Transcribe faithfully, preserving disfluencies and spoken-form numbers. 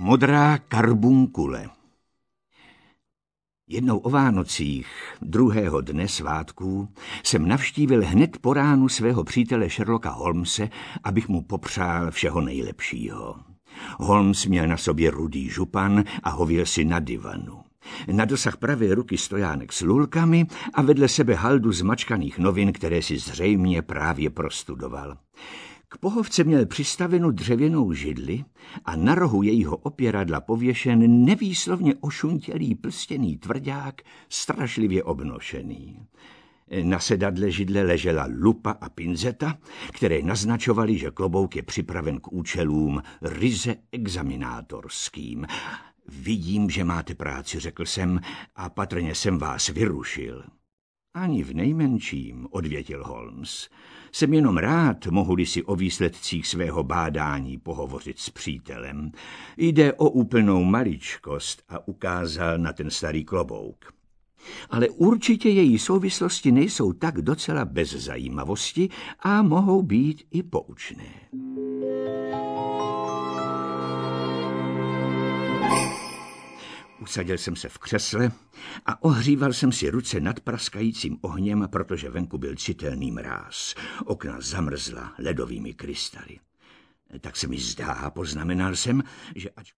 Modrá karbunkule. Jednou o Vánocích, druhého dne svátků, jsem navštívil hned po ránu svého přítele Sherlocka Holmese, abych mu popřál všeho nejlepšího. Holmes měl na sobě rudý župan a hověl si na divanu. Na dosah pravé ruky stojánek s lulkami a vedle sebe haldu zmačkaných novin, které si zřejmě právě prostudoval. K pohovce měl přistavenu dřevěnou židli a na rohu jejího opěradla pověšen nevýslovně ošuntělý plstěný tvrdák, strašlivě obnošený. Na sedadle židle ležela lupa a pinzeta, které naznačovaly, že klobouk je připraven k účelům ryze examinátorským. Vidím, že máte práci, řekl jsem, a patrně jsem vás vyrušil. Ani v nejmenším, odvětil Holmes. Jsem jenom rád, mohu-li si o výsledcích svého bádání pohovořit s přítelem. Jde o úplnou maličkost a ukázal na ten starý klobouk. Ale určitě její souvislosti nejsou tak docela bez zajímavosti a mohou být i poučné. Usadil jsem se v křesle a ohříval jsem si ruce nad praskajícím ohněm, protože venku byl citelný mráz. Okna zamrzla ledovými krystaly. Tak se mi zdá, poznamenal jsem, že ač